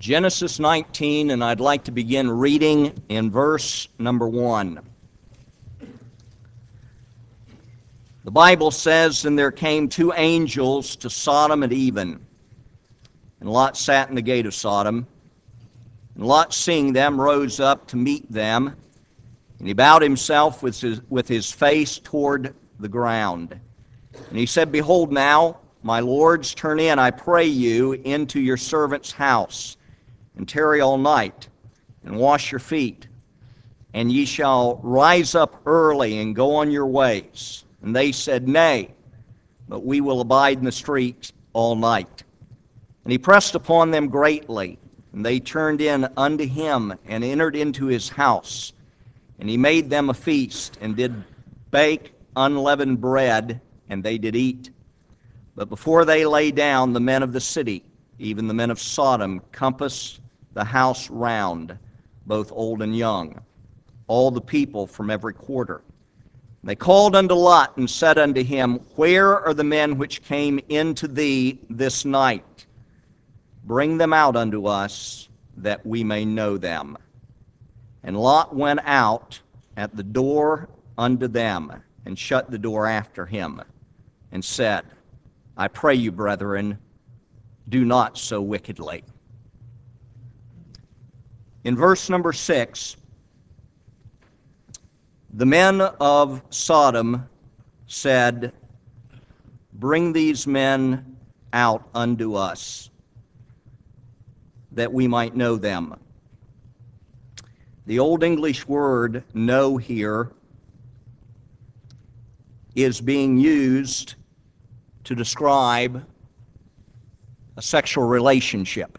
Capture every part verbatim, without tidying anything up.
Genesis nineteen, and I'd like to begin reading in verse number one. The Bible says, "And there came two angels to Sodom at even, and Lot sat in the gate of Sodom. And Lot, seeing them, rose up to meet them, and he bowed himself with his, with his face toward the ground. And he said, Behold now, my lords, turn in, I pray you, into your servant's house, and tarry all night, and wash your feet, and ye shall rise up early and go on your ways. And they said, Nay, but we will abide in the street all night. And he pressed upon them greatly, and they turned in unto him, and entered into his house. And he made them a feast, and did bake unleavened bread, and they did eat. But before they lay down, the men of the city, even the men of Sodom, compassed the house round, both old and young, all the people from every quarter. They called unto Lot, and said unto him, Where are the men which came into thee this night? Bring them out unto us, that we may know them. And Lot went out at the door unto them, and shut the door after him, and said, I pray you, brethren, do not so wickedly." In verse number six, the men of Sodom said, Bring these men out unto us, that we might know them. The Old English word know here is being used to describe a sexual relationship.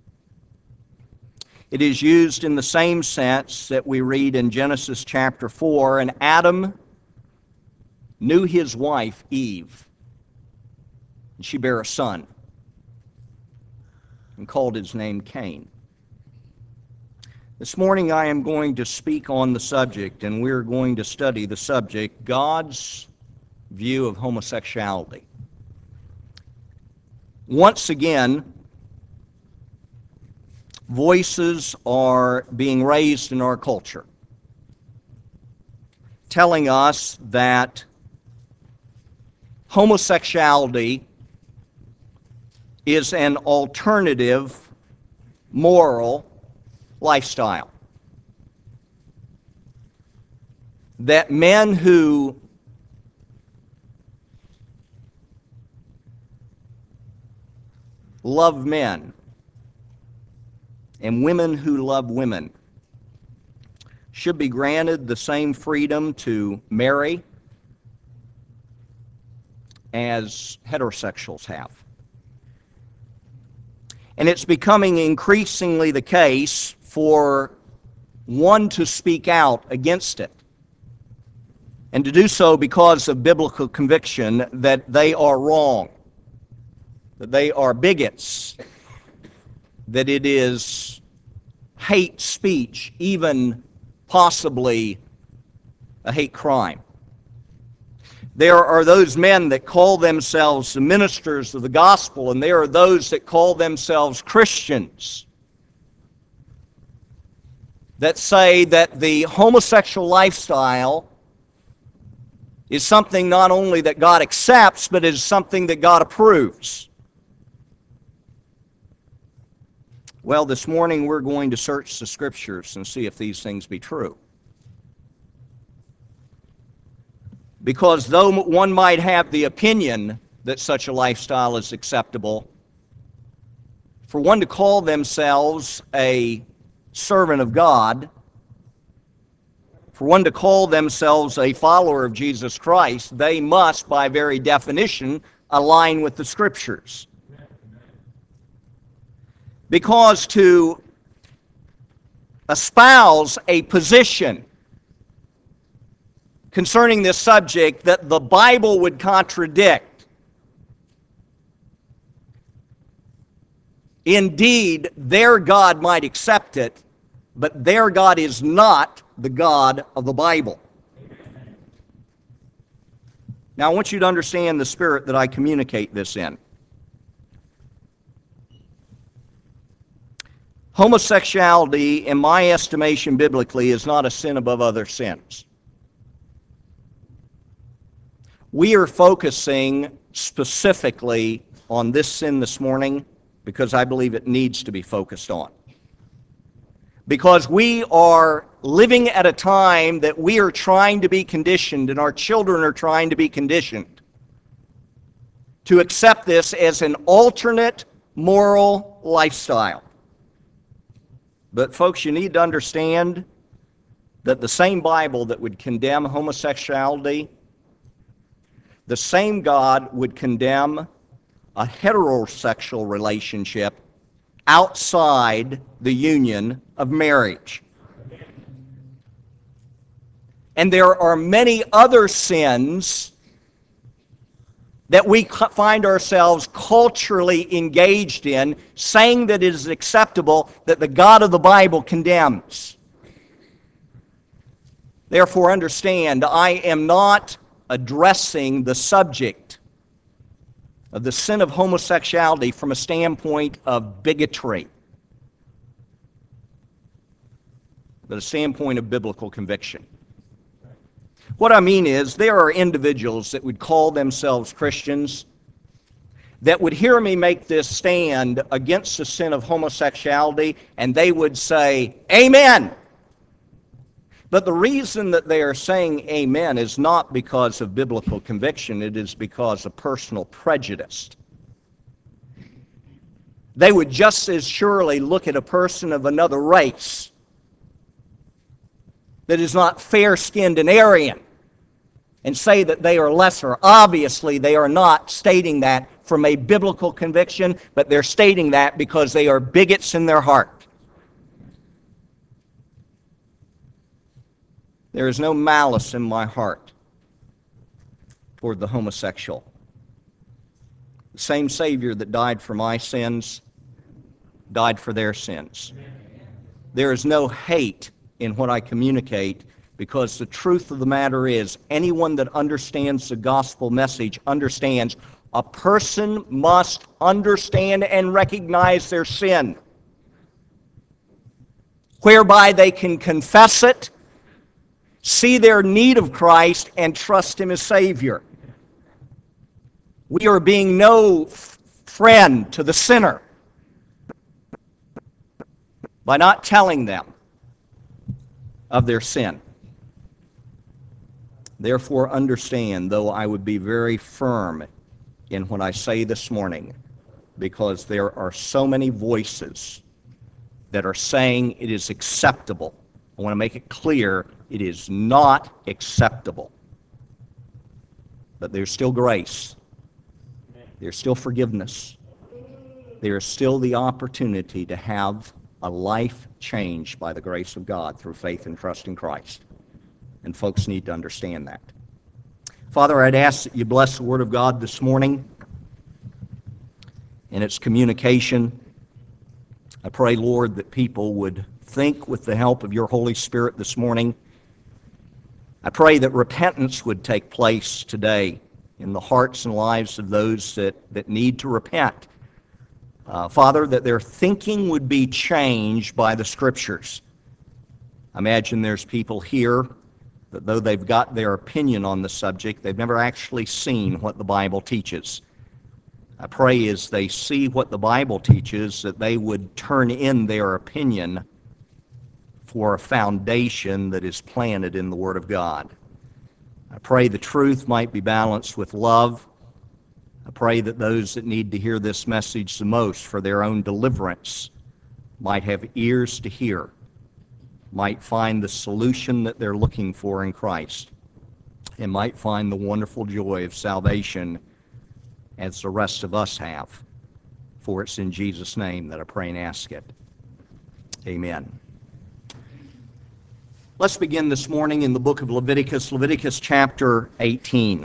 It is used in the same sense that we read in Genesis chapter four, and Adam knew his wife Eve, and she bare a son, and called his name Cain. This morning I am going to speak on the subject, and we're going to study the subject, God's view of homosexuality. Once again, voices are being raised in our culture, telling us that homosexuality is an alternative moral lifestyle. That men who love men and women who love women should be granted the same freedom to marry as heterosexuals have. And it's becoming increasingly the case for one to speak out against it, and to do so because of biblical conviction that they are wrong, that they are bigots, that it is hate speech, even possibly a hate crime. There are those men that call themselves the ministers of the gospel, and there are those that call themselves Christians that say that the homosexual lifestyle is something not only that God accepts, but is something that God approves. Well, this morning we're going to search the Scriptures and see if these things be true. Because though one might have the opinion that such a lifestyle is acceptable, for one to call themselves a servant of God, for one to call themselves a follower of Jesus Christ, they must, by very definition, align with the Scriptures. Because to espouse a position concerning this subject that the Bible would contradict, indeed, their God might accept it, but their God is not the God of the Bible. Now, I want you to understand the spirit that I communicate this in. Homosexuality, in my estimation biblically, is not a sin above other sins. We are focusing specifically on this sin this morning because I believe it needs to be focused on. Because we are living at a time that we are trying to be conditioned, and our children are trying to be conditioned to accept this as an alternate moral lifestyle. But folks, you need to understand that the same Bible that would condemn homosexuality, the same God would condemn a heterosexual relationship outside the union of marriage. And there are many other sins that we find ourselves culturally engaged in, saying that it is acceptable, that the God of the Bible condemns. Therefore, understand, I am not addressing the subject of the sin of homosexuality from a standpoint of bigotry, but a standpoint of biblical conviction. What I mean is, there are individuals that would call themselves Christians that would hear me make this stand against the sin of homosexuality, and they would say, "Amen." But the reason that they are saying amen is not because of biblical conviction, it is because of personal prejudice. They would just as surely look at a person of another race that is not fair-skinned and Aryan and say that they are lesser. Obviously, they are not stating that from a biblical conviction, but they're stating that because they are bigots in their heart. There is no malice in my heart toward the homosexual. The same Savior that died for my sins died for their sins. There is no hate in what I communicate, because the truth of the matter is, anyone that understands the gospel message understands a person must understand and recognize their sin, whereby they can confess it, see their need of Christ, and trust Him as Savior. We are being no friend to the sinner by not telling them of their sin. Therefore, understand, though I would be very firm in what I say this morning, because there are so many voices that are saying it is acceptable. I want to make it clear, it is not acceptable. But there's still grace. There's still forgiveness. There's still the opportunity to have a life changed by the grace of God through faith and trust in Christ. And folks need to understand that. Father, I'd ask that you bless the Word of God this morning in its communication. I pray, Lord, that people would think with the help of your Holy Spirit this morning. I pray that repentance would take place today in the hearts and lives of those that, that need to repent. Uh, Father, that their thinking would be changed by the Scriptures. I imagine there's people here that though they've got their opinion on the subject, they've never actually seen what the Bible teaches. I pray as they see what the Bible teaches that they would turn in their opinion for a foundation that is planted in the Word of God. I pray the truth might be balanced with love. I pray that those that need to hear this message the most for their own deliverance might have ears to hear, might find the solution that they're looking for in Christ, and might find the wonderful joy of salvation as the rest of us have. For it's in Jesus' name that I pray and ask it. Amen. Let's begin this morning in the book of Leviticus, Leviticus chapter eighteen.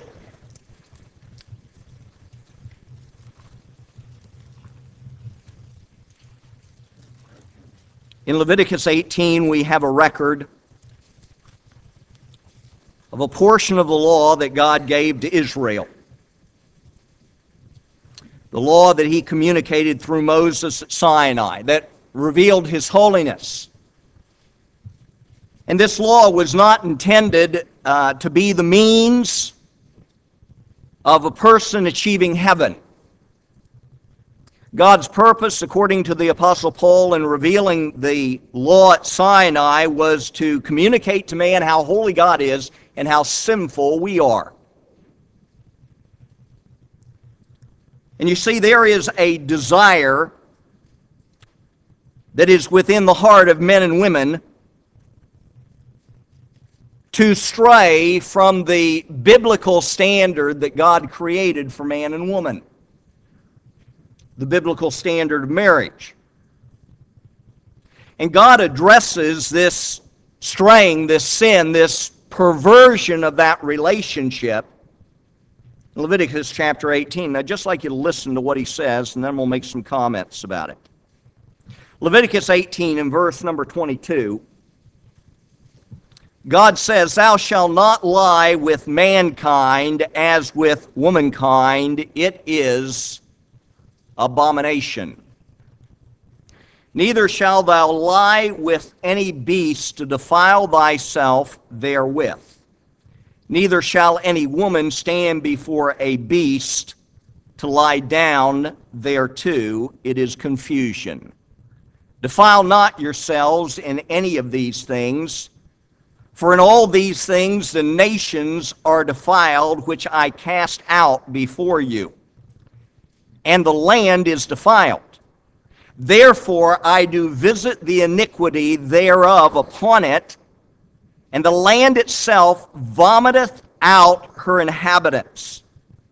In Leviticus eighteen, we have a record of a portion of the law that God gave to Israel. The law that He communicated through Moses at Sinai, that revealed His holiness. And this law was not intended uh, to be the means of a person achieving heaven. God's purpose, according to the Apostle Paul, in revealing the law at Sinai was to communicate to man how holy God is and how sinful we are. And you see, there is a desire that is within the heart of men and women to stray from the biblical standard that God created for man and woman, the biblical standard of marriage. And God addresses this straying, this sin, this perversion of that relationship in Leviticus chapter eighteen. Now, just like you to listen to what he says, and then we'll make some comments about it. Leviticus eighteen in verse number twenty-two, God says, "Thou shalt not lie with mankind as with womankind. It is abomination. Neither shalt thou lie with any beast to defile thyself therewith. Neither shall any woman stand before a beast to lie down thereto. It is confusion. Defile not yourselves in any of these things, for in all these things the nations are defiled, which I cast out before you. And the land is defiled. Therefore I do visit the iniquity thereof upon it, and the land itself vomiteth out her inhabitants.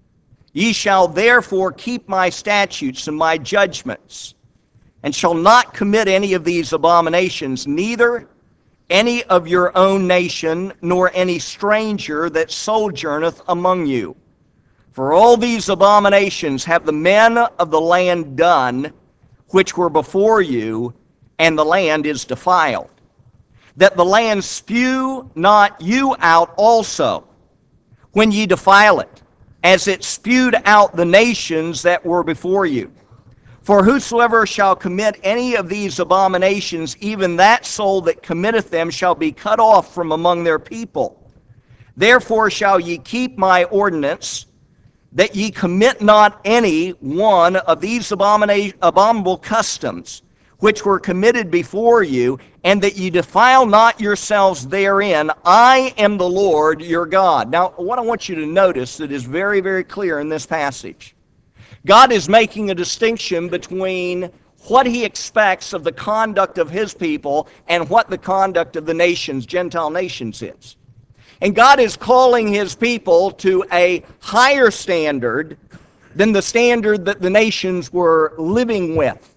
Ye shall therefore keep my statutes and my judgments, and shall not commit any of these abominations, neither any of your own nation, nor any stranger that sojourneth among you. For all these abominations have the men of the land done, which were before you, and the land is defiled. That the land spew not you out also, when ye defile it, as it spewed out the nations that were before you. For whosoever shall commit any of these abominations, even that soul that committeth them shall be cut off from among their people. Therefore shall ye keep my ordinance, that ye commit not any one of these abominable customs, which were committed before you, and that ye defile not yourselves therein. I am the Lord your God." Now, what I want you to notice that is very, very clear in this passage, God is making a distinction between what he expects of the conduct of his people and what the conduct of the nations, Gentile nations, is. And God is calling his people to a higher standard than the standard that the nations were living with.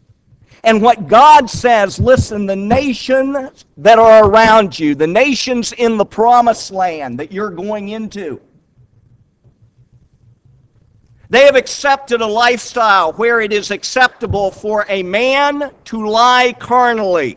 And what God says, listen, the nations that are around you, the nations in the promised land that you're going into, they have accepted a lifestyle where it is acceptable for a man to lie carnally,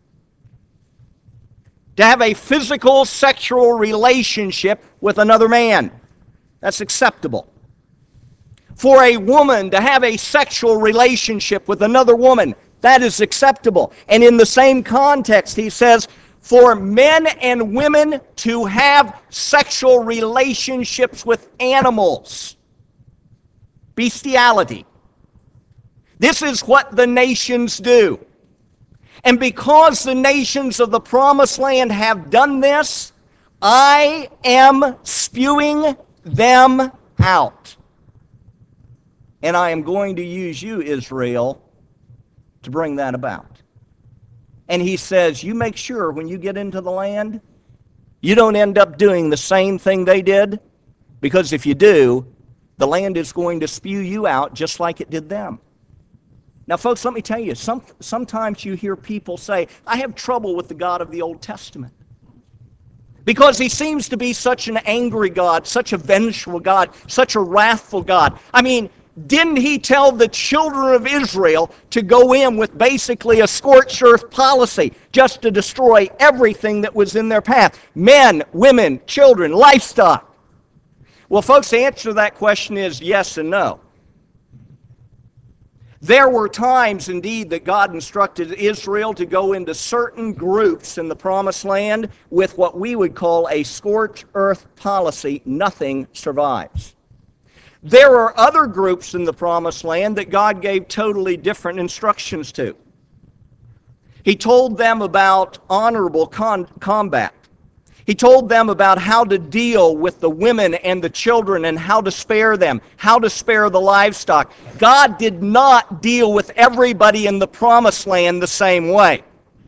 to have a physical sexual relationship with another man. That's acceptable. For a woman to have a sexual relationship with another woman, that is acceptable. And in the same context, he says, for men and women to have sexual relationships with animals. Bestiality. This is what the nations do. And because the nations of the promised land have done this, I am spewing them out. And I am going to use you, Israel, to bring that about. And he says, you make sure when you get into the land, you don't end up doing the same thing they did, because if you do, the land is going to spew you out just like it did them. Now, folks, let me tell you, some, sometimes you hear people say, I have trouble with the God of the Old Testament because he seems to be such an angry God, such a vengeful God, such a wrathful God. I mean, didn't he tell the children of Israel to go in with basically a scorched earth policy just to destroy everything that was in their path? Men, women, children, livestock. Well, folks, the answer to that question is yes and no. There were times, indeed, that God instructed Israel to go into certain groups in the Promised Land with what we would call a scorched earth policy. Nothing survives. There are other groups in the Promised Land that God gave totally different instructions to. He told them about honorable con- combat. He told them about how to deal with the women and the children and how to spare them, how to spare the livestock. God did not deal with everybody in the Promised Land the same way.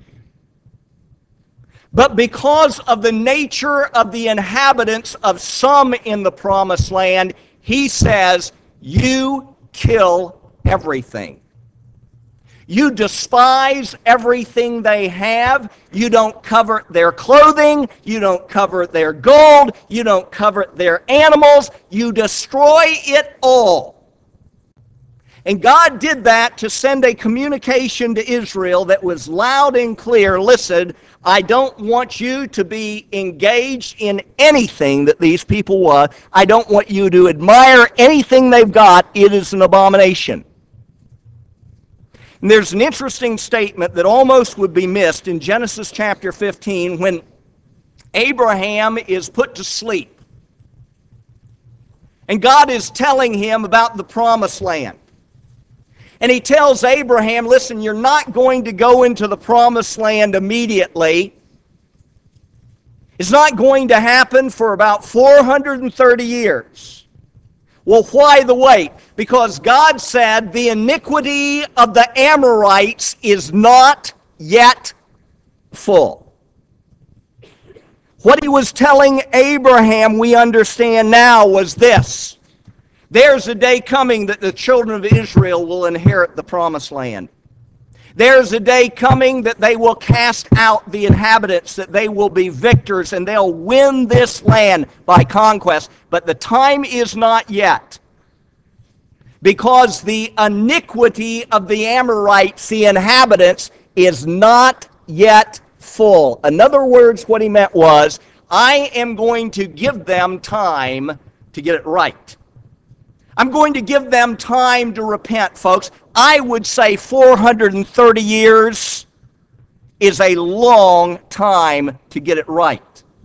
But because of the nature of the inhabitants of some in the Promised Land, He says, you kill everything. You despise everything they have. You don't covet their clothing. You don't covet their gold. You don't covet their animals. You destroy it all. And God did that to send a communication to Israel that was loud and clear. Listen, I don't want you to be engaged in anything that these people were. I don't want you to admire anything they've got. It is an abomination. And there's an interesting statement that almost would be missed in Genesis chapter fifteen when Abraham is put to sleep. And God is telling him about the Promised Land. And He tells Abraham, listen, you're not going to go into the Promised Land immediately. It's not going to happen for about four hundred thirty years. Well, why the wait? Because God said the iniquity of the Amorites is not yet full. What He was telling Abraham, we understand now, was this. There's a day coming that the children of Israel will inherit the Promised Land. There's a day coming that they will cast out the inhabitants, that they will be victors, and they'll win this land by conquest. But the time is not yet. Because the iniquity of the Amorites, the inhabitants, is not yet full. In other words, what He meant was, I am going to give them time to get it right. I'm going to give them time to repent, folks. I would say four hundred thirty years is a long time to get it right.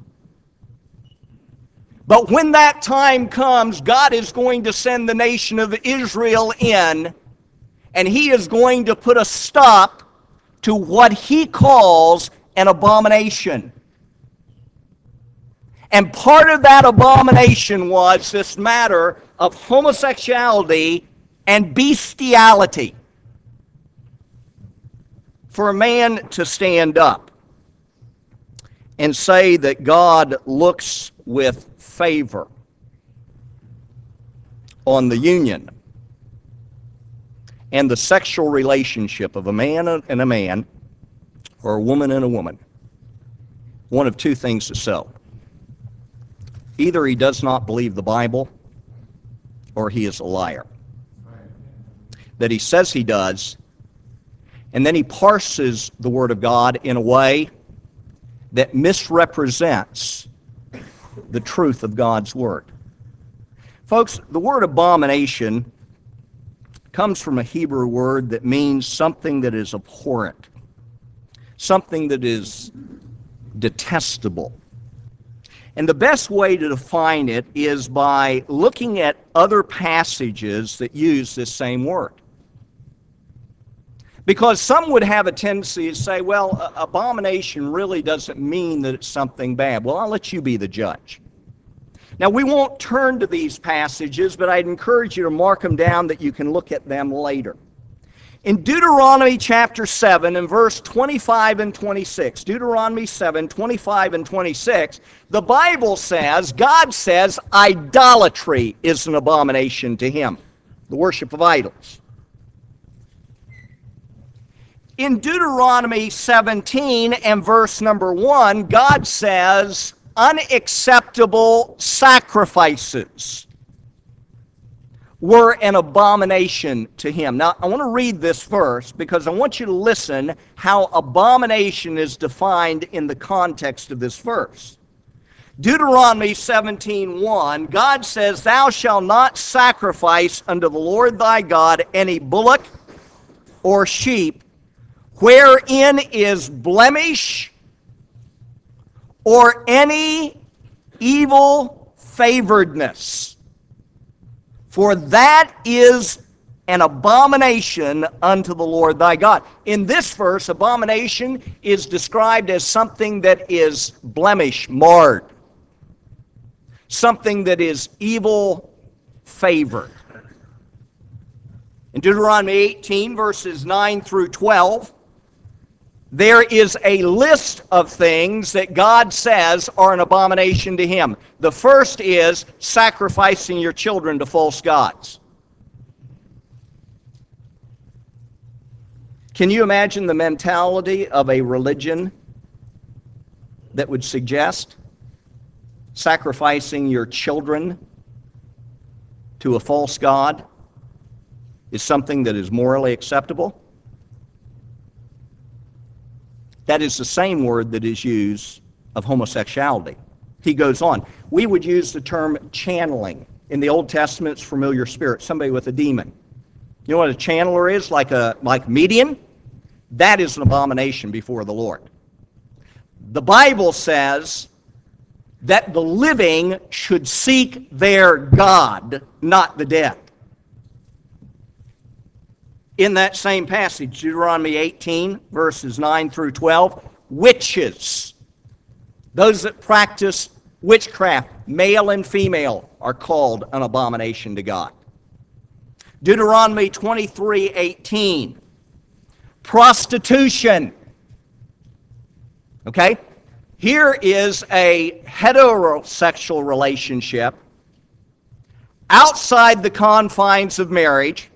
But when that time comes, God is going to send the nation of Israel in, and He is going to put a stop to what He calls an abomination. And part of that abomination was this matter of homosexuality and bestiality. For a man to stand up and say that God looks with favor on the union and the sexual relationship of a man and a man, or a woman and a woman, one of two things is so. Either he does not believe the Bible, or he is a liar. That he says he does, and then he parses the Word of God in a way that misrepresents the truth of God's Word. Folks, the word abomination comes from a Hebrew word that means something that is abhorrent, something that is detestable. And the best way to define it is by looking at other passages that use this same word. Because some would have a tendency to say, well, abomination really doesn't mean that it's something bad. Well, I'll let you be the judge. Now, we won't turn to these passages, but I'd encourage you to mark them down that you can look at them later. In Deuteronomy chapter seven and verse twenty-five and twenty-six, Deuteronomy seven, twenty-five and twenty-six, the Bible says, God says, idolatry is an abomination to Him, the worship of idols. In Deuteronomy seventeen and verse number one, God says, unacceptable sacrifices were an abomination to Him. Now, I want to read this verse because I want you to listen how abomination is defined in the context of this verse. Deuteronomy seventeen one, God says, thou shalt not sacrifice unto the Lord thy God any bullock, or sheep, wherein is blemish or any evil favoredness, for that is an abomination unto the Lord thy God. In this verse, abomination is described as something that is blemish, marred, something that is evil favored. In Deuteronomy eighteen, verses nine through twelve, there is a list of things that God says are an abomination to Him. The first is sacrificing your children to false gods. Can you imagine the mentality of a religion that would suggest sacrificing your children to a false god is something that is morally acceptable? That is the same word that is used of homosexuality. He goes on. We would use the term channeling. In the Old Testament, it's familiar spirit, somebody with a demon. You know what a channeler is? Like a like medium? That is an abomination before the Lord. The Bible says that the living should seek their God, not the dead. In that same passage, Deuteronomy eighteen, verses nine through twelve, witches, those that practice witchcraft, male and female, are called an abomination to God. Deuteronomy twenty-three eighteen, prostitution. Okay? Here is a heterosexual relationship outside the confines of marriage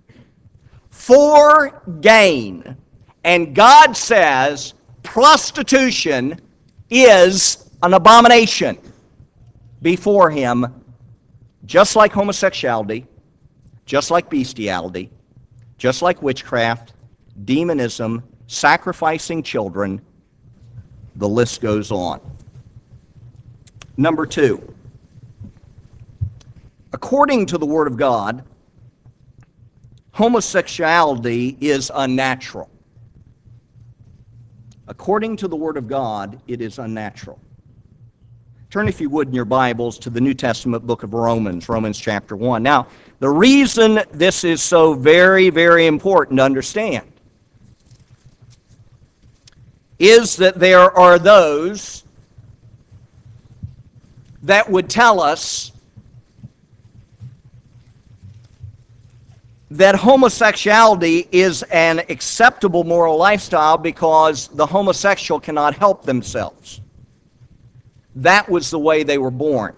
for gain. And God says prostitution is an abomination before Him, just like homosexuality, just like bestiality, just like witchcraft, demonism, sacrificing children. The list goes on. Number two, according to the Word of God, homosexuality is unnatural. According to the Word of God, it is unnatural. Turn, if you would, in your Bibles to the New Testament book of Romans, Romans chapter one. Now, the reason this is so very, very important to understand is that there are those that would tell us that homosexuality is an acceptable moral lifestyle because the homosexual cannot help themselves. That was the way they were born.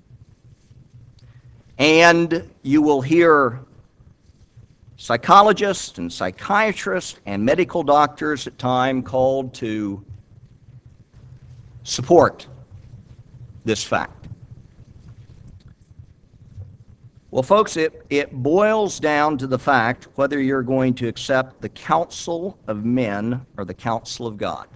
And you will hear psychologists and psychiatrists and medical doctors at times called to support this fact. Well, folks, it, it boils down to the fact whether you're going to accept the counsel of men or the counsel of God.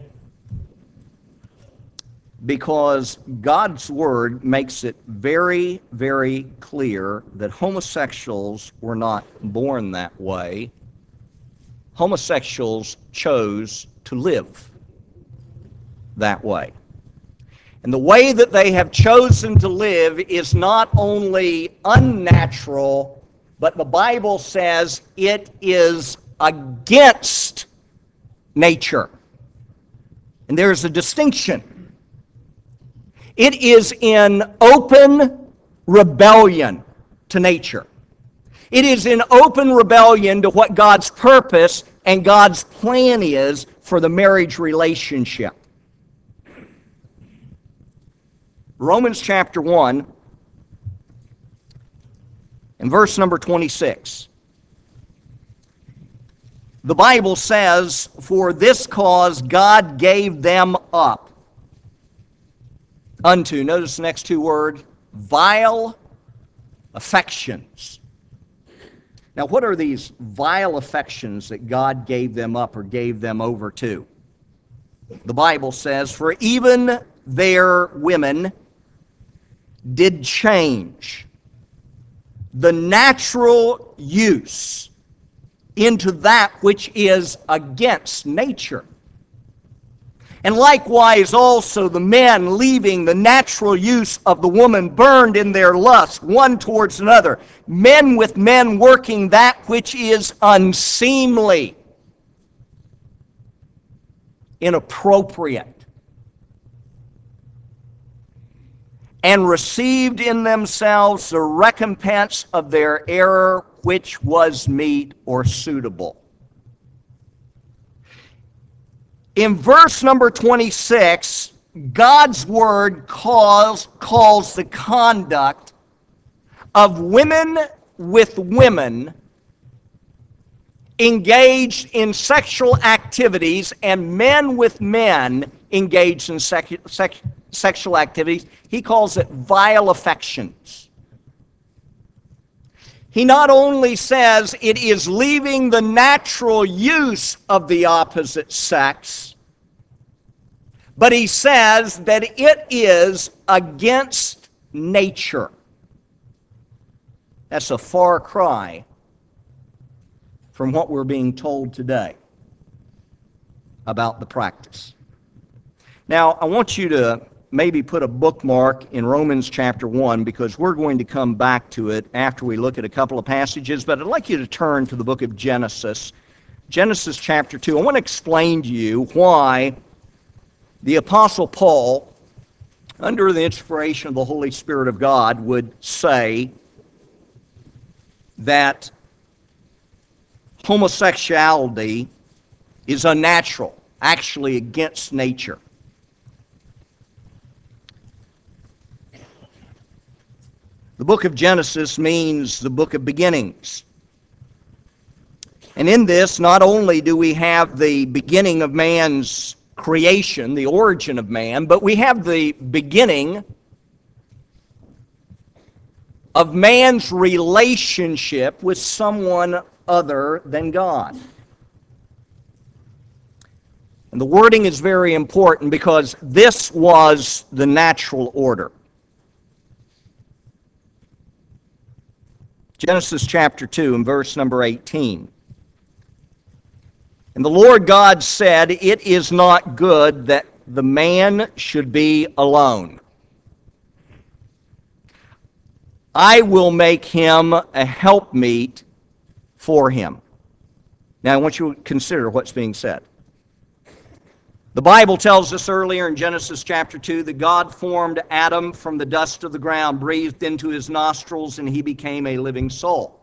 Because God's Word makes it very, very clear that homosexuals were not born that way. Homosexuals chose to live that way. And the way that they have chosen to live is not only unnatural, but the Bible says it is against nature. And there is a distinction. It is in open rebellion to nature. It is in open rebellion to what God's purpose and God's plan is for the marriage relationship. Romans chapter one and verse number twenty-six. The Bible says, "For this cause God gave them up unto," notice the next two words, "vile affections." Now, what are these vile affections that God gave them up or gave them over to? The Bible says, "For even their women did change the natural use into that which is against nature. And likewise also the men, leaving the natural use of the woman, burned in their lust one towards another, men with men working that which is unseemly, inappropriate, and received in themselves the recompense of their error, which was meet or suitable. In verse number twenty-six, God's Word calls, calls the conduct of women with women engaged in sexual activities and men with men engaged in sec- sec- sexual activities. He calls it vile affections. He not only says it is leaving the natural use of the opposite sex, but he says that it is against nature. That's a far cry from what we're being told today about the practice. Now, I want you to maybe put a bookmark in Romans chapter one, because we're going to come back to it after we look at a couple of passages, but I'd like you to turn to the book of Genesis. Genesis chapter two. I want to explain to you why the Apostle Paul, under the inspiration of the Holy Spirit of God, would say that homosexuality is unnatural, actually against nature. The book of Genesis means the book of beginnings. And in this, not only do we have the beginning of man's creation, the origin of man, but we have the beginning of man's relationship with someone other than God. And the wording is very important because this was the natural order. Genesis chapter two and verse number eighteen. And the Lord God said, "It is not good that the man should be alone. I will make him a helpmeet for him." Now I want you to consider what's being said. The Bible tells us earlier in Genesis chapter two that God formed Adam from the dust of the ground, breathed into his nostrils, and he became a living soul.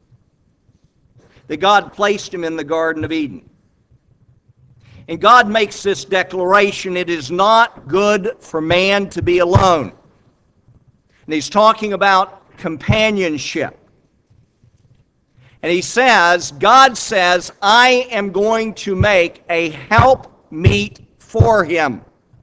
That God placed him in the Garden of Eden. And God makes this declaration: it is not good for man to be alone. And he's talking about companionship. And he says, God says, I am going to make a help meet for him,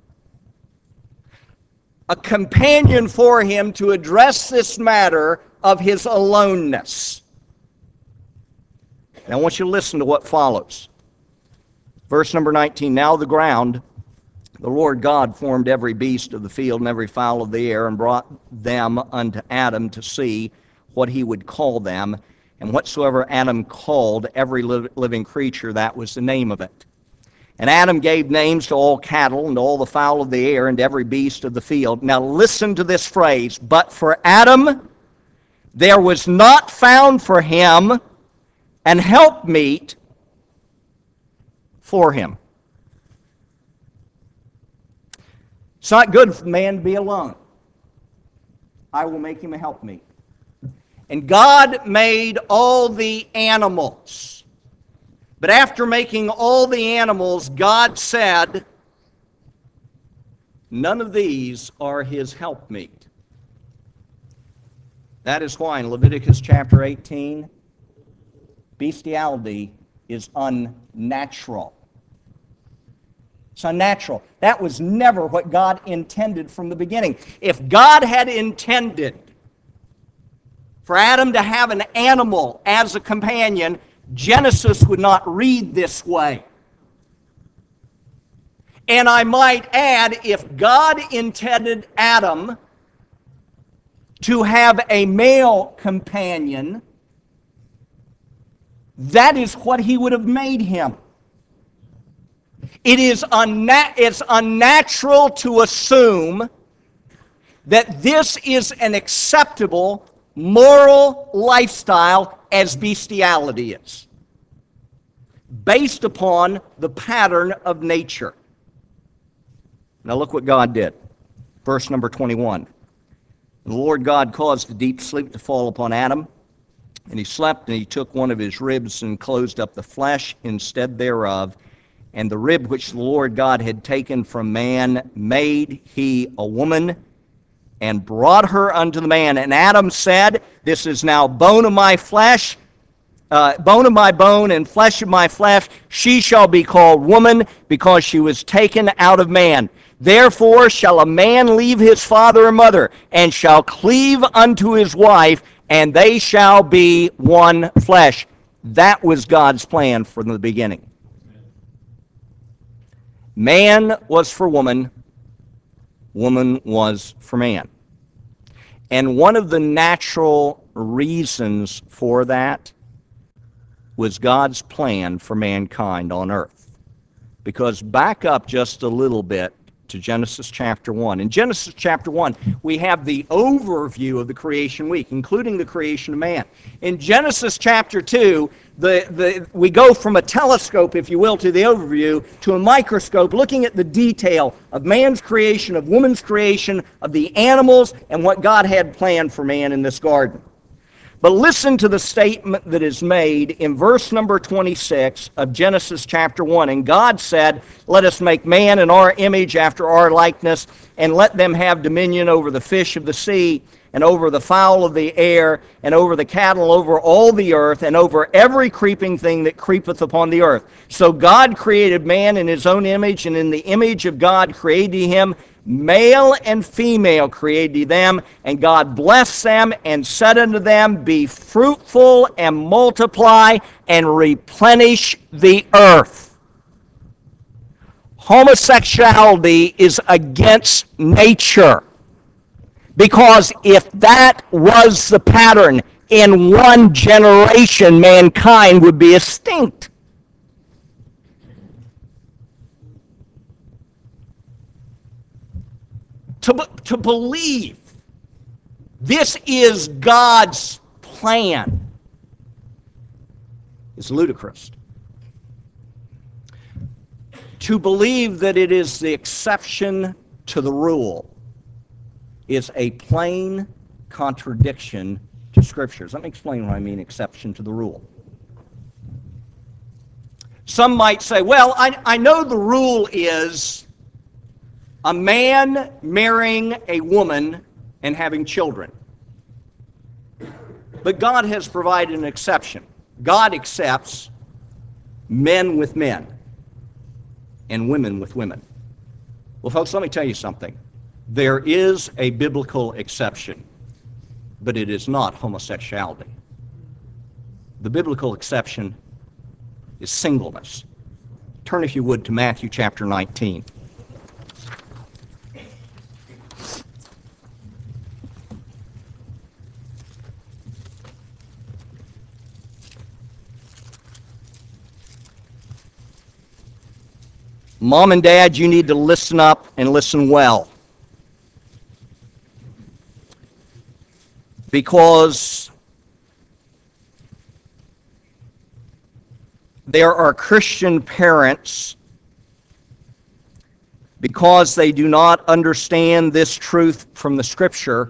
a companion for him to address this matter of his aloneness. Now I want you to listen to what follows. Verse number nineteen, now the ground, the Lord God formed every beast of the field and every fowl of the air, and brought them unto Adam to see what he would call them. And whatsoever Adam called every living creature, that was the name of it. And Adam gave names to all cattle and to all the fowl of the air and to every beast of the field. Now listen to this phrase: but for Adam there was not found for him an helpmeet for him. It's not good for man to be alone. I will make him a helpmeet. And God made all the animals. But after making all the animals, God said, none of these are his helpmeet. That is why in Leviticus chapter eighteen, bestiality is unnatural. It's unnatural. That was never what God intended from the beginning. If God had intended for Adam to have an animal as a companion, Genesis would not read this way. And I might add, if God intended Adam to have a male companion, that is what he would have made him. It is unna- it's unnatural to assume that this is an acceptable moral lifestyle as bestiality is, based upon the pattern of nature. Now look what God did. Verse number twenty-one. The Lord God caused a deep sleep to fall upon Adam, and he slept, and he took one of his ribs and closed up the flesh instead thereof. And the rib which the Lord God had taken from man made he a woman, and brought her unto the man. And Adam said, this is now bone of my flesh, uh, bone of my bone and flesh of my flesh. She shall be called woman, because she was taken out of man. Therefore shall a man leave his father and mother, and shall cleave unto his wife, and they shall be one flesh. That was God's plan from the beginning. Man was for woman, woman was for man. And one of the natural reasons for that was God's plan for mankind on earth. Because back up just a little bit to Genesis chapter one. In Genesis chapter one, we have the overview of the creation week, including the creation of man. In Genesis chapter two, the, the, we go from a telescope, if you will, to the overview, to a microscope, looking at the detail of man's creation, of woman's creation, of the animals, and what God had planned for man in this garden. But listen to the statement that is made in verse number twenty-six of Genesis chapter one. And God said, let us make man in our image after our likeness, and let them have dominion over the fish of the sea, and over the fowl of the air, and over the cattle, over all the earth, and over every creeping thing that creepeth upon the earth. So God created man in his own image, and in the image of God created he him. Male and female created he them, and God blessed them and said unto them, be fruitful and multiply and replenish the earth. Homosexuality is against nature, because if that was the pattern, in one generation mankind would be extinct. To, to believe this is God's plan is ludicrous. To believe that it is the exception to the rule is a plain contradiction to Scriptures. Let me explain what I mean, exception to the rule. Some might say, well, I, I know the rule is a man marrying a woman and having children. But God has provided an exception. God accepts men with men and women with women. Well, folks, let me tell you something. There is a biblical exception, but it is not homosexuality. The biblical exception is singleness. Turn, if you would, to Matthew chapter nineteen. Mom and Dad, you need to listen up and listen well. Because there are Christian parents, because they do not understand this truth from the Scripture,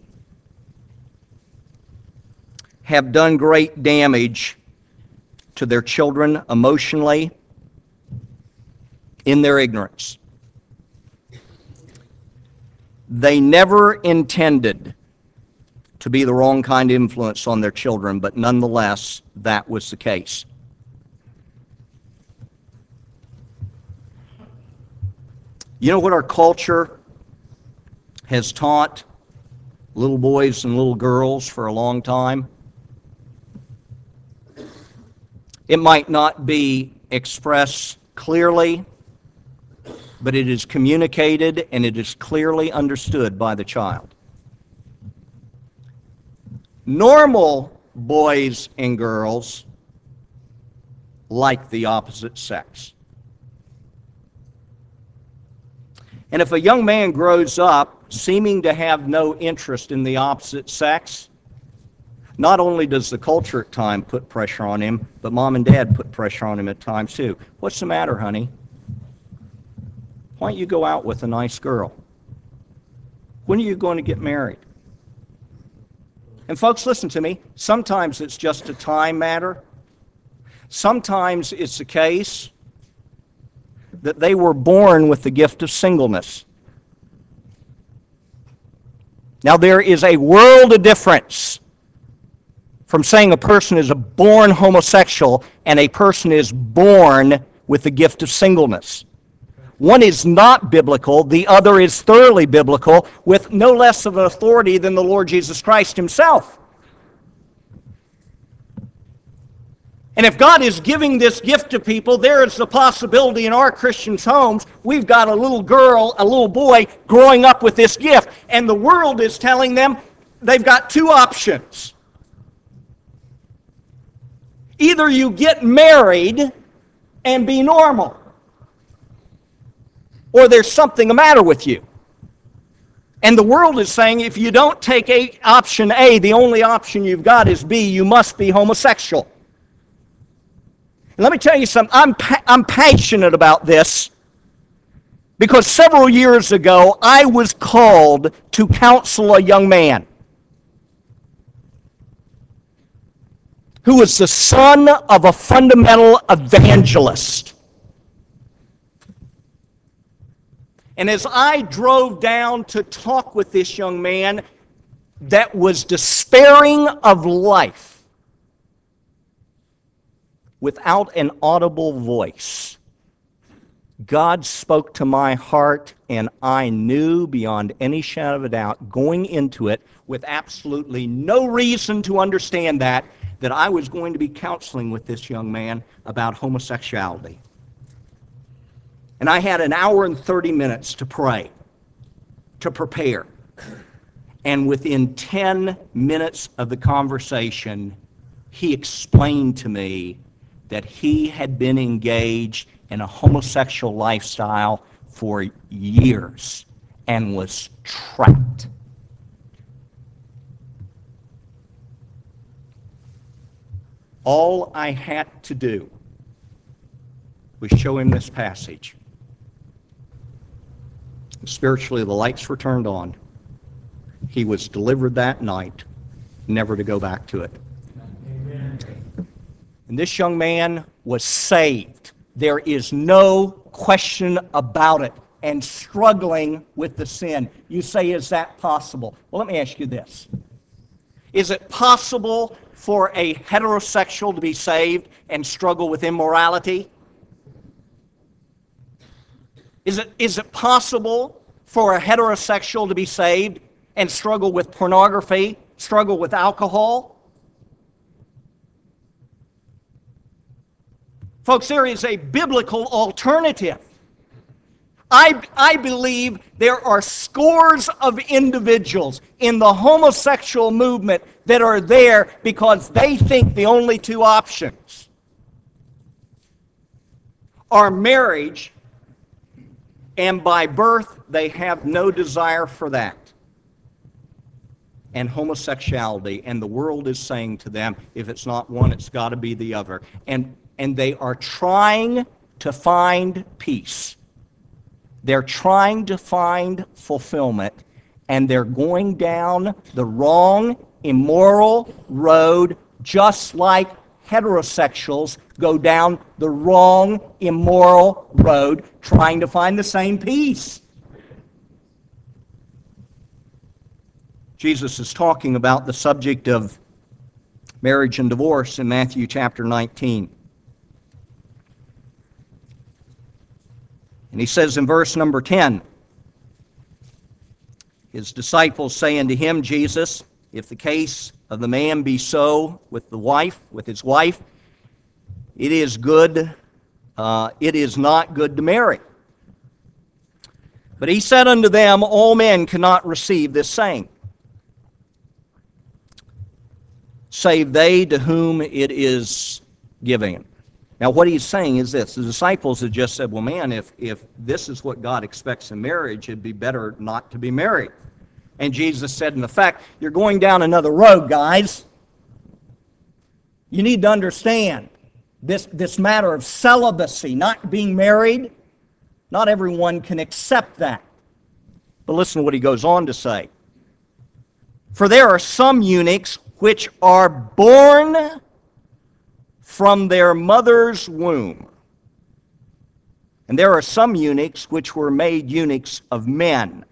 have done great damage to their children emotionally, in their ignorance. They never intended to be the wrong kind of influence on their children, but nonetheless, that was the case. You know what our culture has taught little boys and little girls for a long time? It might not be expressed clearly, but it is communicated and it is clearly understood by the child. Normal boys and girls like the opposite sex. And if a young man grows up seeming to have no interest in the opposite sex, not only does the culture at times put pressure on him, but mom and dad put pressure on him at times too. What's the matter, honey? Why don't you go out with a nice girl? When are you going to get married? And folks, listen to me. Sometimes it's just a time matter. Sometimes it's the case that they were born with the gift of singleness. Now, there is a world of difference from saying a person is a born homosexual and a person is born with the gift of singleness. One is not biblical, the other is thoroughly biblical, with no less of an authority than the Lord Jesus Christ himself. And if God is giving this gift to people, there is the possibility in our Christians' homes, we've got a little girl, a little boy growing up with this gift, and the world is telling them they've got two options. Either you get married and be normal, or there's something the matter with you. And the world is saying if you don't take a, option A, the only option you've got is B, you must be homosexual. And let me tell you something, I'm, pa- I'm passionate about this because several years ago I was called to counsel a young man who was the son of a fundamental evangelist. And as I drove down to talk with this young man that was despairing of life without an audible voice, God spoke to my heart, and I knew beyond any shadow of a doubt, going into it with absolutely no reason to understand that, that I was going to be counseling with this young man about homosexuality. And I had an hour and thirty minutes to pray, to prepare. And within ten minutes of the conversation, he explained to me that he had been engaged in a homosexual lifestyle for years and was trapped. All I had to do was show him this passage. Spiritually, the lights were turned on. He was delivered that night, never to go back to it. Amen. And this young man was saved. There is no question about it, and struggling with the sin. You say, is that possible? Well, let me ask you this. Is it possible for a heterosexual to be saved and struggle with immorality? Is it, is it possible for a heterosexual to be saved and struggle with pornography, struggle with alcohol? Folks, there is a biblical alternative. I, I believe there are scores of individuals in the homosexual movement that are there because they think the only two options are marriage, and by birth they have no desire for that, and homosexuality, and the world is saying to them, if it's not one, it's got to be the other. And, and they are trying to find peace. They're trying to find fulfillment, and they're going down the wrong, immoral road, just like heterosexuals go down the wrong, immoral road, trying to find the same peace. Jesus is talking about the subject of marriage and divorce in Matthew chapter nineteen. And he says in verse number ten, his disciples say unto him, Jesus, if the case of the man be so with the wife, with his wife, it is good, uh, it is not good to marry. But he said unto them, all men cannot receive this saying, save they to whom it is given. Now, what he's saying is this. The disciples had just said, well, man, if, if this is what God expects in marriage, it'd be better not to be married. And Jesus said, in effect, you're going down another road, guys. You need to understand this, this matter of celibacy, not being married. Not everyone can accept that. But listen to what he goes on to say. For there are some eunuchs which are born from their mother's womb. And there are some eunuchs which were made eunuchs of men.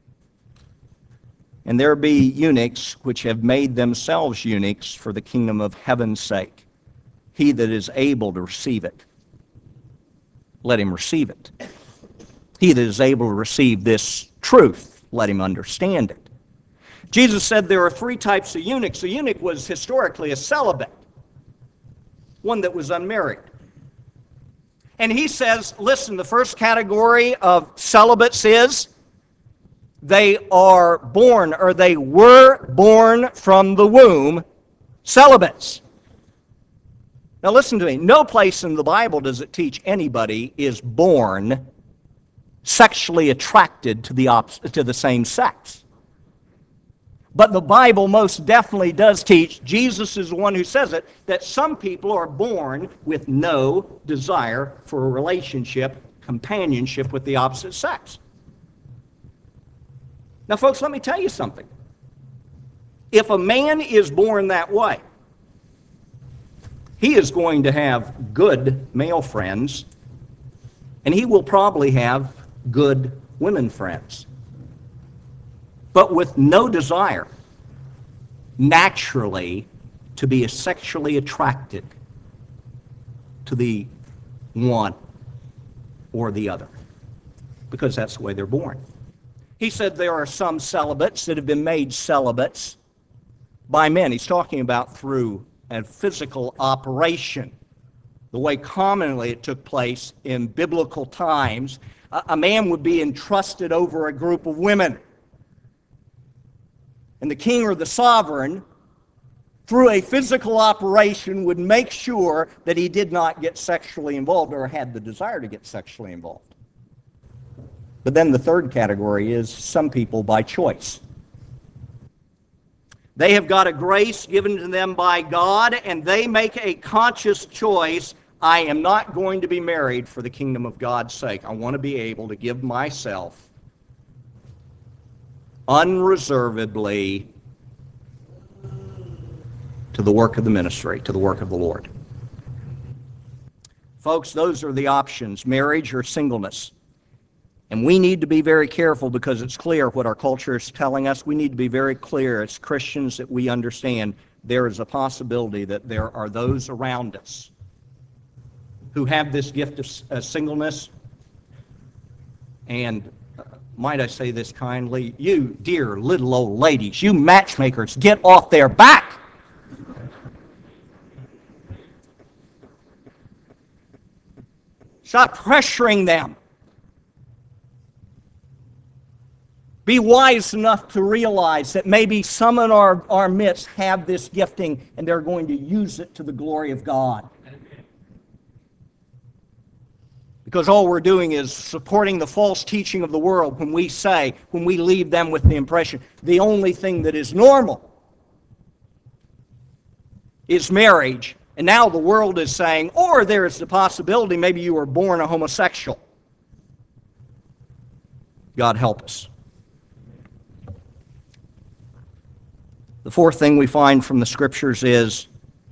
And there be eunuchs which have made themselves eunuchs for the kingdom of heaven's sake. He that is able to receive it, let him receive it. He that is able to receive this truth, let him understand it. Jesus said there are three types of eunuchs. A eunuch was historically a celibate, one that was unmarried. And he says, listen, the first category of celibates is they are born, or they were born from the womb, celibates. Now listen to me. No place in the Bible does it teach anybody is born sexually attracted to the, op- to the same sex. But the Bible most definitely does teach, Jesus is the one who says it, that some people are born with no desire for a relationship, companionship with the opposite sex. Now, folks, let me tell you something. If a man is born that way, he is going to have good male friends, and he will probably have good women friends. But with no desire, naturally, to be sexually attracted to the one or the other, because that's the way they're born. He said there are some celibates that have been made celibates by men. He's talking about through a physical operation, the way commonly it took place in biblical times. A man would be entrusted over a group of women. And the king or the sovereign, through a physical operation, would make sure that he did not get sexually involved or had the desire to get sexually involved. But then the third category is some people by choice. They have got a grace given to them by God, and they make a conscious choice. I am not going to be married for the kingdom of God's sake. I want to be able to give myself unreservedly to the work of the ministry, to the work of the Lord. Folks, those are the options, marriage or singleness. And we need to be very careful because it's clear what our culture is telling us. We need to be very clear as Christians that we understand there is a possibility that there are those around us who have this gift of uh, singleness. And uh, might I say this kindly, you dear little old ladies, you matchmakers, get off their back. Stop pressuring them. Be wise enough to realize that maybe some in our, our midst have this gifting and they're going to use it to the glory of God. Because all we're doing is supporting the false teaching of the world when we say, when we leave them with the impression, the only thing that is normal is marriage. And now the world is saying, or there is the possibility maybe you were born a homosexual. God help us. The fourth thing we find from the Scriptures is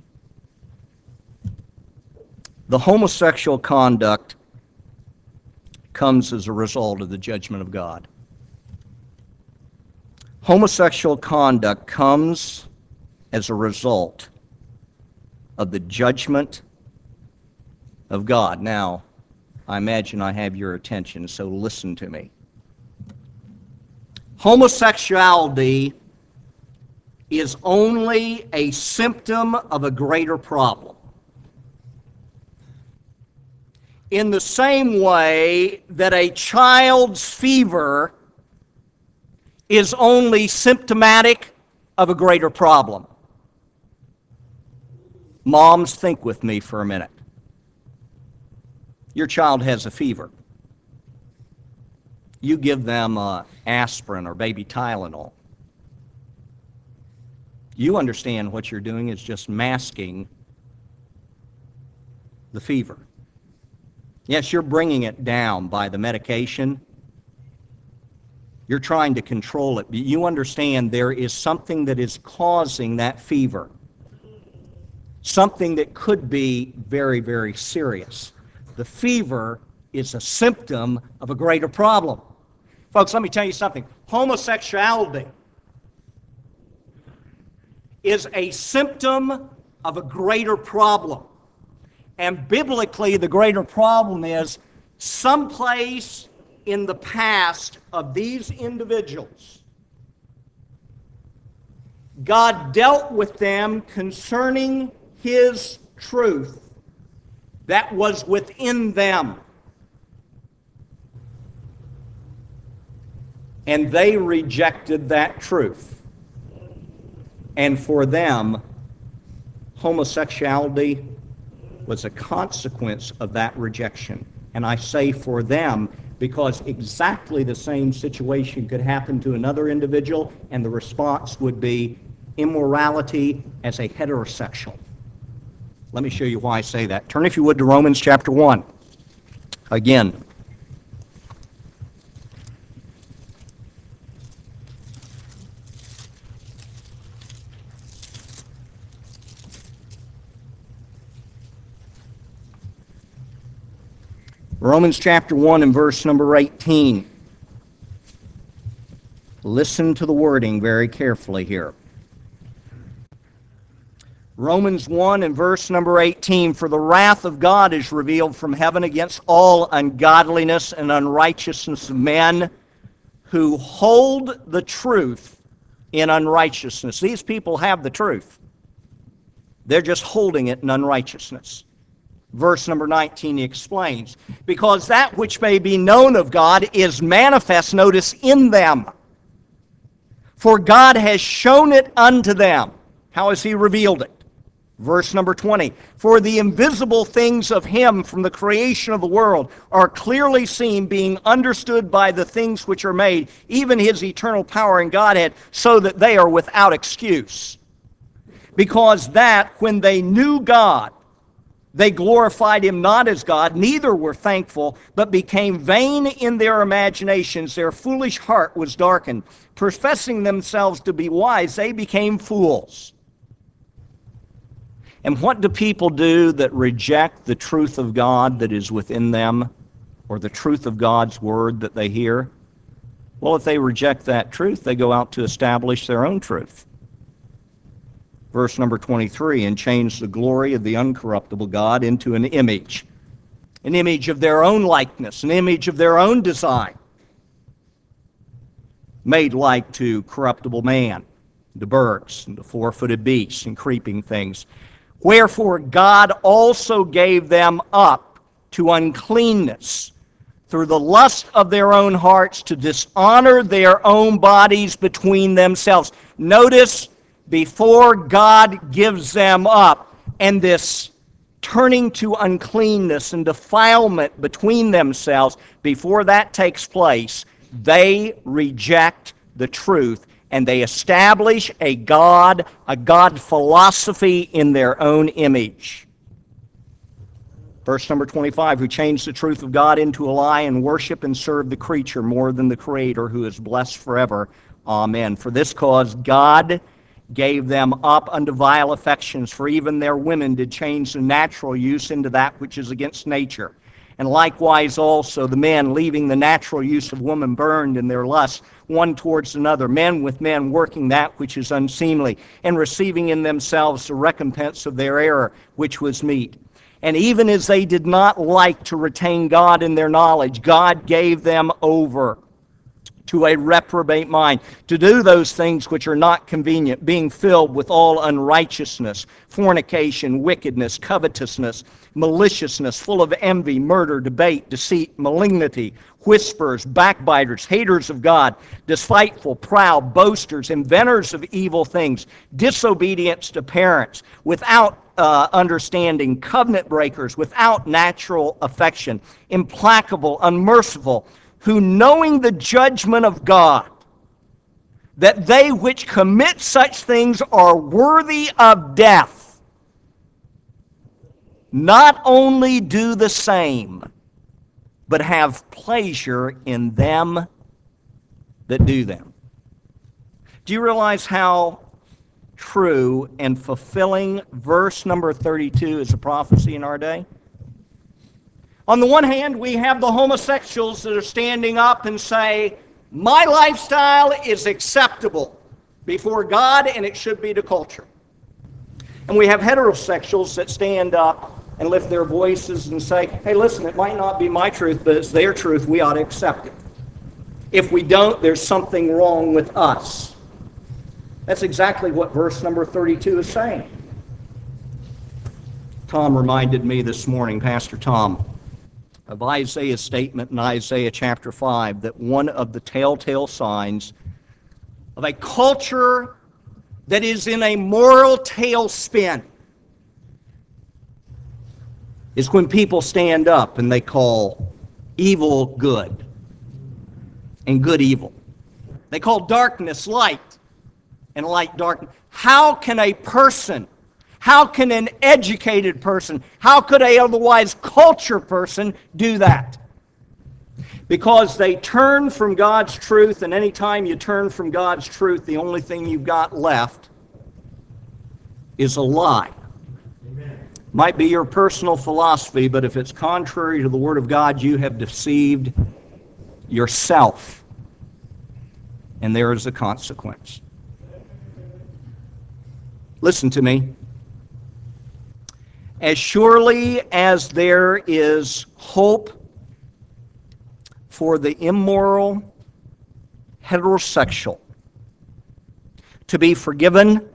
the homosexual conduct comes as a result of the judgment of God. Homosexual conduct comes as a result of the judgment of God. Now, I imagine I have your attention, so listen to me. Homosexuality is only a symptom of a greater problem. In the same way that a child's fever is only symptomatic of a greater problem. Moms, think with me for a minute. Your child has a fever. You give them uh, aspirin or baby Tylenol. You understand what you're doing is just masking the fever. Yes, you're bringing it down by the medication. You're trying to control it, but you understand there is something that is causing that fever. Something that could be very, very serious. The fever is a symptom of a greater problem. Folks, let me tell you something. Homosexuality is a symptom of a greater problem. And biblically, the greater problem is someplace in the past of these individuals, God dealt with them concerning His truth that was within them. And they rejected that truth. And for them, homosexuality was a consequence of that rejection. And I say for them because exactly the same situation could happen to another individual, and the response would be immorality as a heterosexual. Let me show you why I say that. Turn, if you would, to Romans chapter one. Again. Romans chapter one and verse number eighteen. Listen to the wording very carefully here. Romans one and verse number eighteen, for the wrath of God is revealed from heaven against all ungodliness and unrighteousness of men who hold the truth in unrighteousness. These people have the truth. They're just holding it in unrighteousness. Verse number nineteen explains, because that which may be known of God is manifest, notice, in them. For God has shown it unto them. How has He revealed it? Verse number twenty, for the invisible things of Him from the creation of the world are clearly seen, being understood by the things which are made, even His eternal power and Godhead, so that they are without excuse. Because that when they knew God, they glorified Him not as God, neither were thankful, but became vain in their imaginations. Their foolish heart was darkened. Professing themselves to be wise, they became fools. And what do people do that reject the truth of God that is within them, or the truth of God's Word that they hear? Well, if they reject that truth, they go out to establish their own truth. Verse number twenty-three, and change the glory of the uncorruptible God into an image, an image of their own likeness, an image of their own design, made like to corruptible man, the birds, and the four-footed beasts, and creeping things. Wherefore God also gave them up to uncleanness through the lust of their own hearts, to dishonor their own bodies between themselves. Notice, before God gives them up, and this turning to uncleanness and defilement between themselves, before that takes place, they reject the truth, and they establish a God, a God philosophy in their own image. Verse number twenty-five, who changed the truth of God into a lie, and worship and serve the creature more than the Creator, who is blessed forever. Amen. For this cause God gave them up unto vile affections, for even their women did change the natural use into that which is against nature. And likewise also the men, leaving the natural use of woman, burned in their lust one towards another, men with men, working that which is unseemly, and receiving in themselves the recompense of their error, which was meet. And even as they did not like to retain God in their knowledge, God gave them over to a reprobate mind, to do those things which are not convenient, being filled with all unrighteousness, fornication, wickedness, covetousness, maliciousness, full of envy, murder, debate, deceit, malignity, whisperers, backbiters, haters of God, despiteful, proud, boasters, inventors of evil things, disobedience to parents, without uh, understanding, covenant breakers, without natural affection, implacable, unmerciful, who knowing the judgment of God, that they which commit such things are worthy of death, not only do the same, but have pleasure in them that do them. Do you realize how true and fulfilling verse number thirty-two is a prophecy in our day? On the one hand, we have the homosexuals that are standing up and say, my lifestyle is acceptable before God and it should be to culture. And we have heterosexuals that stand up and lift their voices and say, hey, listen, it might not be my truth, but it's their truth. We ought to accept it. If we don't, there's something wrong with us. That's exactly what verse number thirty-two is saying. Tom reminded me this morning, Pastor Tom, of Isaiah's statement in Isaiah chapter five, that one of the telltale signs of a culture that is in a moral tailspin is when people stand up and they call evil good and good evil. They call darkness light and light darkness. How can a person, how can an educated person, how could a otherwise cultured person do that? Because they turn from God's truth, and any time you turn from God's truth, the only thing you've got left is a lie. Amen. Might be your personal philosophy, but if it's contrary to the Word of God, you have deceived yourself. And there is a consequence. Listen to me. As surely as there is hope for the immoral heterosexual to be forgiven,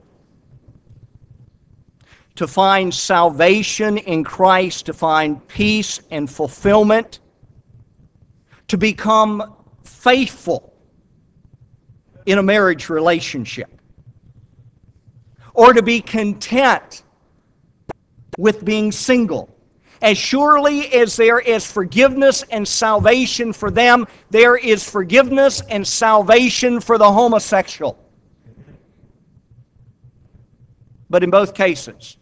to find salvation in Christ, to find peace and fulfillment, to become faithful in a marriage relationship, or to be content with being single. As surely as there is forgiveness and salvation for them, there is forgiveness and salvation for the homosexual. But in both cases,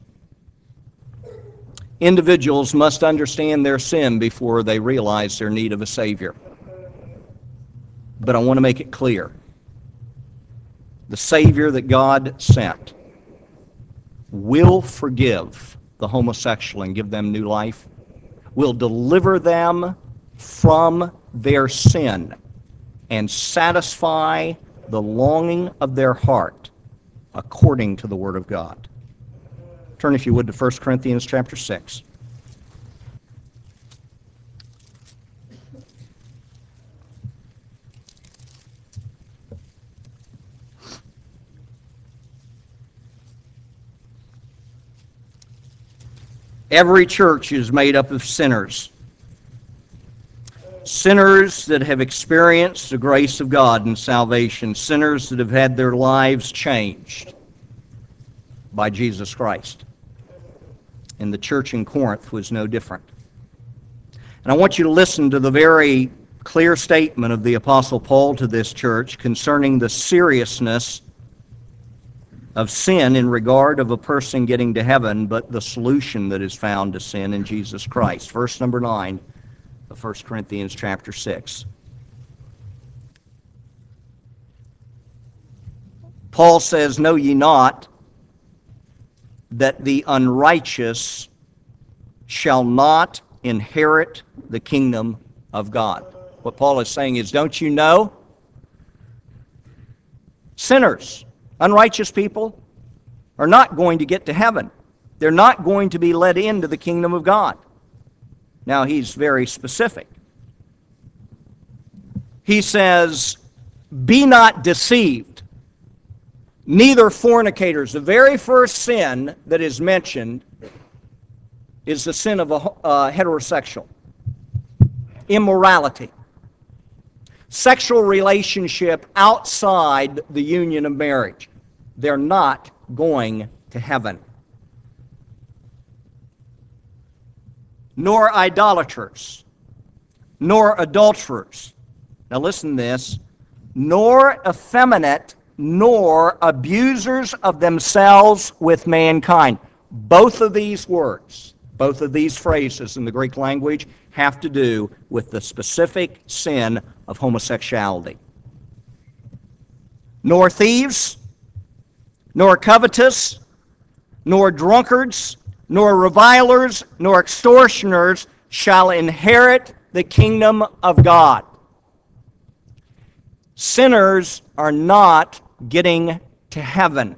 individuals must understand their sin before they realize their need of a Savior. But I want to make it clear. The Savior that God sent will forgive the homosexual and give them new life, will deliver them from their sin and satisfy the longing of their heart according to the Word of God. Turn, if you would, to First Corinthians chapter six. Every church is made up of sinners. Sinners that have experienced the grace of God and salvation. Sinners that have had their lives changed by Jesus Christ. And the church in Corinth was no different. And I want you to listen to the very clear statement of the Apostle Paul to this church concerning the seriousness of sin in regard of a person getting to heaven, but the solution that is found to sin in Jesus Christ. Verse number nine of First Corinthians chapter six. Paul says, know ye not that the unrighteous shall not inherit the kingdom of God. What Paul is saying is, don't you know? Sinners, unrighteous people, are not going to get to heaven. They're not going to be let into the kingdom of God. Now, he's very specific. He says, be not deceived, neither fornicators. The very first sin that is mentioned is the sin of a uh, heterosexual. Immorality. Sexual relationship outside the union of marriage. They're not going to heaven. nor idolaters, nor adulterers. Now listen to this. Nor effeminate, nor abusers of themselves with mankind. Both of these words, both of these phrases in the Greek language have to do with the specific sin of homosexuality. Nor thieves, nor covetous, nor drunkards, nor revilers, nor extortioners shall inherit the kingdom of God. Sinners are not getting to heaven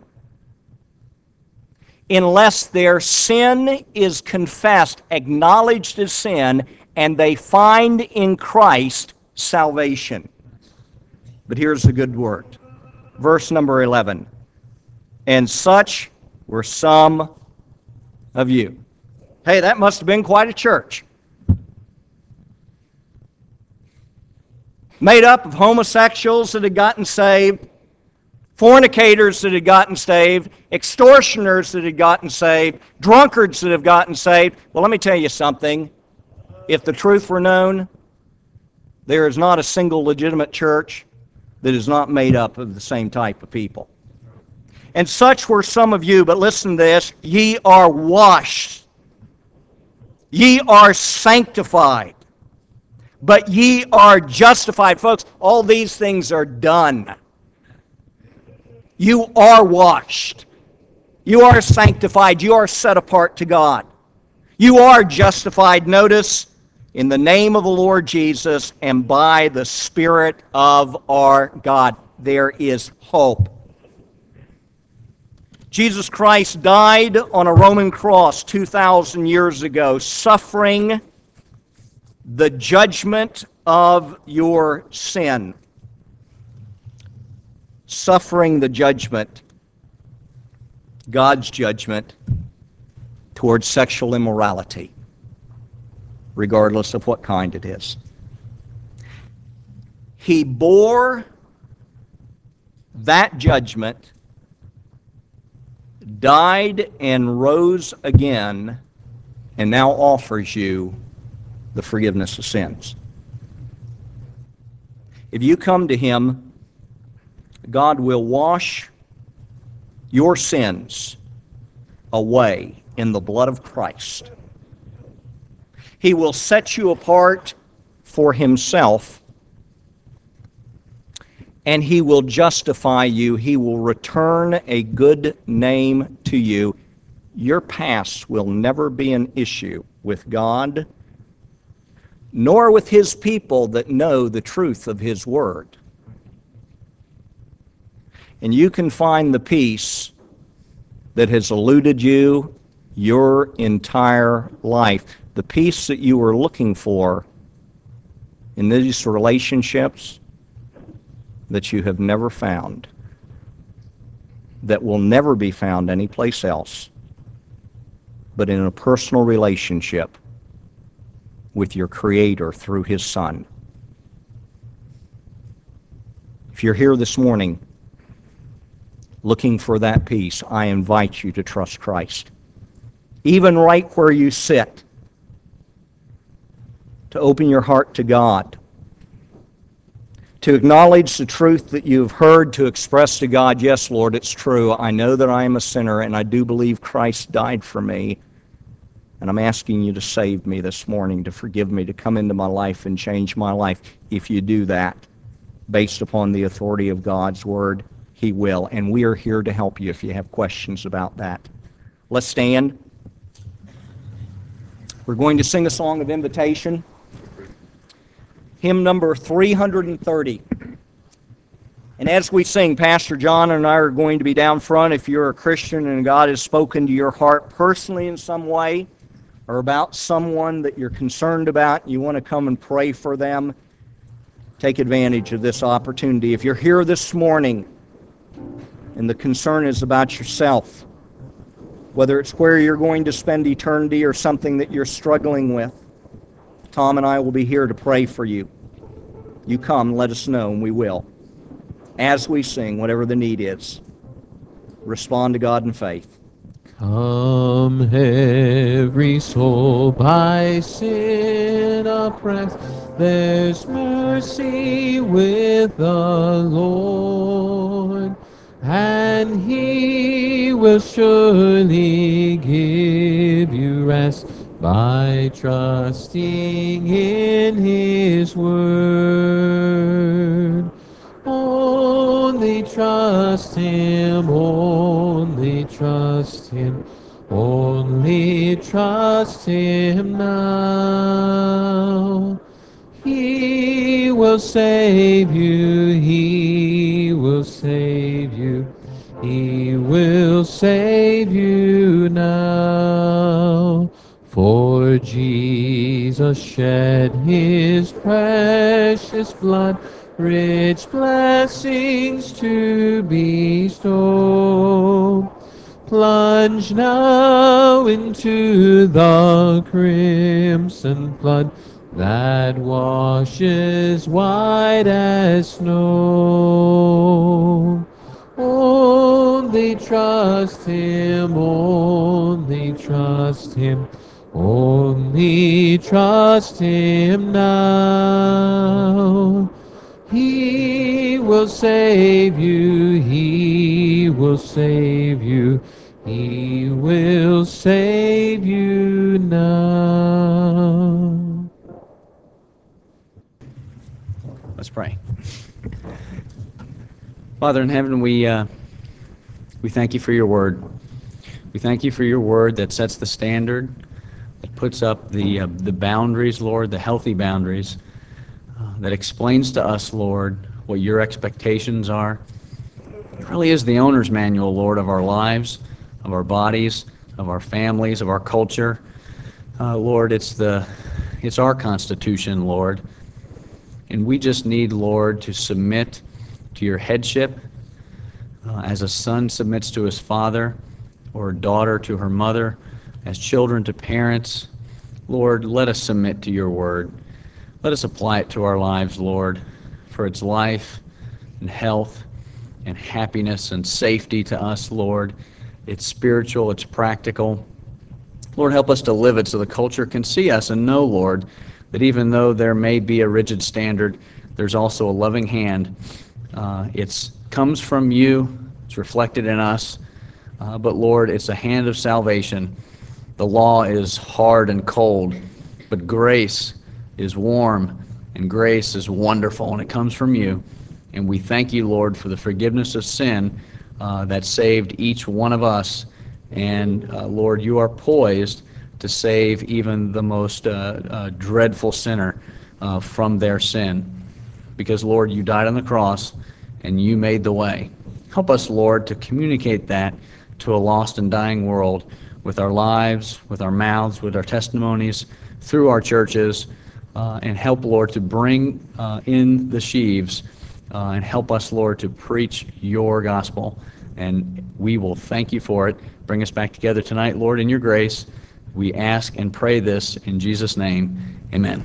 unless their sin is confessed, acknowledged as sin, and they find in Christ salvation. But here's the good word. Verse number eleven. And such were some of you. Hey, that must have been quite a church. Made up of homosexuals that had gotten saved, fornicators that had gotten saved, extortioners that had gotten saved, drunkards that have gotten saved. Well, let me tell you something. If the truth were known, there is not a single legitimate church that is not made up of the same type of people. And such were some of you, but listen to this, ye are washed, ye are sanctified, but ye are justified. Folks, all these things are done. You are washed. You are sanctified. You are set apart to God. You are justified, notice, in the name of the Lord Jesus and by the Spirit of our God. There is hope. Jesus Christ died on a Roman cross two thousand years ago, suffering the judgment of your sin. Suffering the judgment, God's judgment, towards sexual immorality, regardless of what kind it is. He bore that judgment, died and rose again, and now offers you the forgiveness of sins. If you come to Him, God will wash your sins away in the blood of Christ. He will set you apart for Himself, and He will justify you. He will return a good name to you. Your past will never be an issue with God, nor with His people that know the truth of His Word. And you can find the peace that has eluded you your entire life. The peace that you were looking for in these relationships that you have never found, that will never be found anyplace else but in a personal relationship with your Creator through His Son. If you're here this morning looking for that peace, I invite you to trust Christ. Even right where you sit, to open your heart to God, to acknowledge the truth that you've heard, to express to God, yes, Lord, it's true. I know that I am a sinner, and I do believe Christ died for me, and I'm asking you to save me this morning, to forgive me, to come into my life and change my life. If you do that, based upon the authority of God's Word, He will. And we are here to help you if you have questions about that. Let's stand. We're going to sing a song of invitation. Hymn number three hundred thirty. And as we sing, Pastor John and I are going to be down front. If you're a Christian and God has spoken to your heart personally in some way, or about someone that you're concerned about, you want to come and pray for them, take advantage of this opportunity. If you're here this morning and the concern is about yourself, whether it's where you're going to spend eternity or something that you're struggling with, Tom and I will be here to pray for you. You come, let us know, and we will. As we sing, whatever the need is, respond to God in faith. Come, every soul by sin oppressed, there's mercy with the Lord, and He will surely give you rest by trusting in His word. Only trust Him, only trust Him, only trust Him now. He will save you, He will save you, He will save you now. For Jesus shed His precious blood, rich blessings to bestow. Plunge now into the crimson flood that washes white as snow. Only trust Him, only trust Him, only trust Him now. He will save you, He will save you, He will save you now. Let's pray. Father in heaven, we uh, we thank you for your word. We thank you for your word that sets the standard, that puts up the uh, the boundaries, Lord, the healthy boundaries, uh, that explains to us, Lord, what your expectations are. It really is the owner's manual, Lord, of our lives, of our bodies, of our families, of our culture. Uh, Lord, it's the it's our constitution, Lord. And we just need, Lord, to submit to your headship uh, as a son submits to his father or a daughter to her mother, as children to parents. Lord, let us submit to your word. Let us apply it to our lives, Lord, for its life and health and happiness and safety to us, Lord. It's spiritual, it's practical. Lord, help us to live it so the culture can see us and know, Lord, that even though there may be a rigid standard, there's also a loving hand. Uh, it comes from you, it's reflected in us, uh, but Lord, it's a hand of salvation. The law is hard and cold, but grace is warm, and grace is wonderful, and it comes from you. And we thank you, Lord, for the forgiveness of sin uh, that saved each one of us. And uh, Lord, you are poised to save even the most uh, uh, dreadful sinner uh, from their sin. Because, Lord, you died on the cross and you made the way. Help us, Lord, to communicate that to a lost and dying world with our lives, with our mouths, with our testimonies, through our churches, uh, and help, Lord, to bring uh, in the sheaves uh, and help us, Lord, to preach your gospel. And we will thank you for it. Bring us back together tonight, Lord, in your grace. We ask and pray this in Jesus' name. Amen.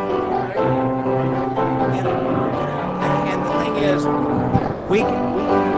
And the thing is, we can, we can